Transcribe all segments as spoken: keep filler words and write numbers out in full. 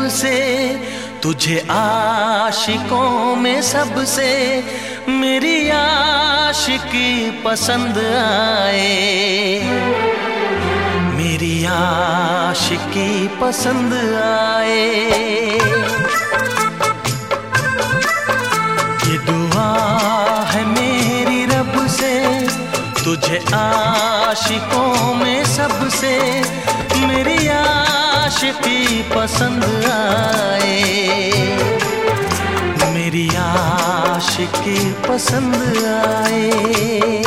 से, तुझे आशिकों में सबसे मेरी आशिकी पसंद आए, मेरी आशिकी पसंद आए। ये दुआ है मेरी रब से, तुझे आशिकों में सबसे मेरी आशिकी पसंद आए, मेरी आशिकी पसंद आए।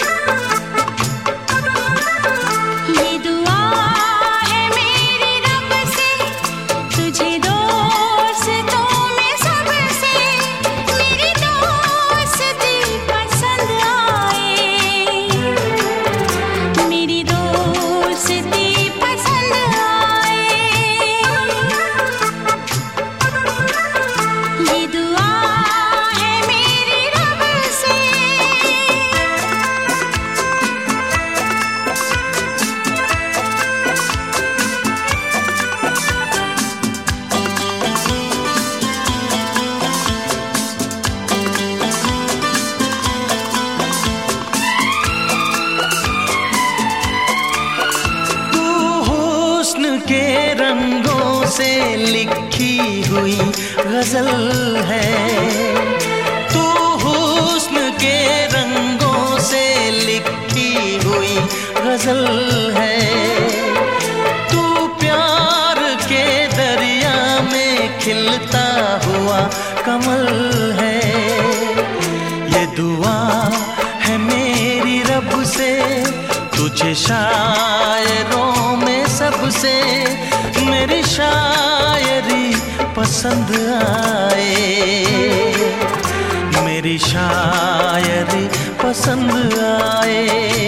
के रंगों से लिखी हुई गजल है, तू हुस्न के रंगों से लिखी हुई गजल है। तू प्यार के दरिया में खिलता हुआ कमल है। ये दुआ है मेरी रब से, तुझे शायरों में सबसे मेरी शायरी पसंद आए, मेरी शायरी पसंद आए।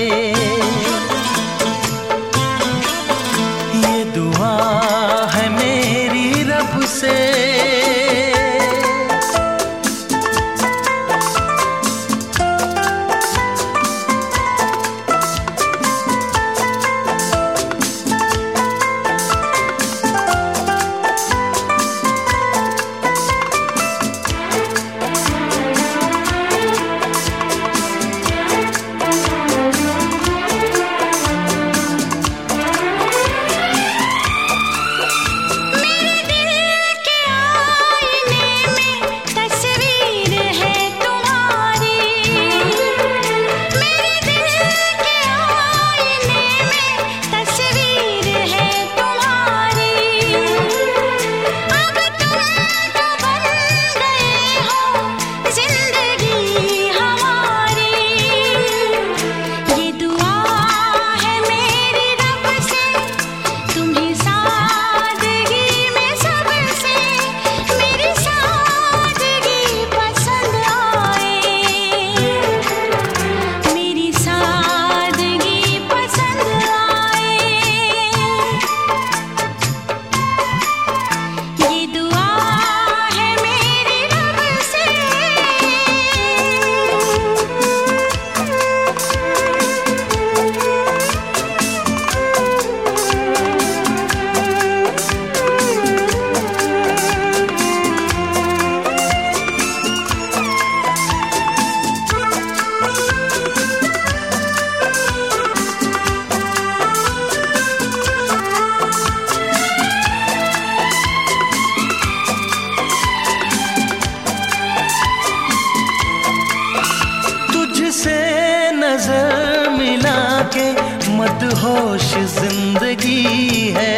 ये दुआ है मेरी रब से। नजर मिला के मदहोश जिंदगी है,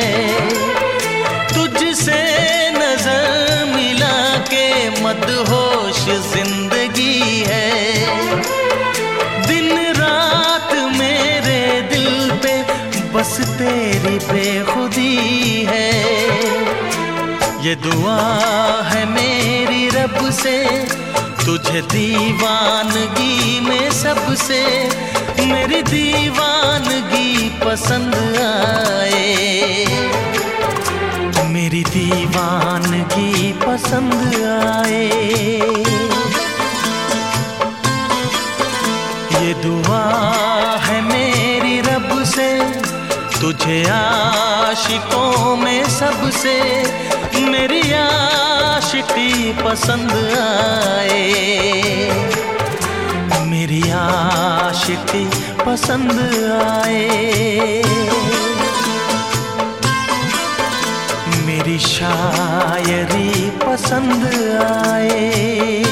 तुझसे नजर मिला के मदहोश जिंदगी है। दिन रात मेरे दिल पे बस तेरी बेखुदी है। ये दुआ है मेरी रब से, तुझे दीवानगी में सबसे मेरी दीवानगी पसंद आए, मेरी दीवानगी पसंद आए। ये दुआ है मेरी रब से, तुझे मुझे आशिकों में सबसे मेरी आशिकी पसंद आए, मेरी आशिकी पसंद आए, मेरी शायरी पसंद आए।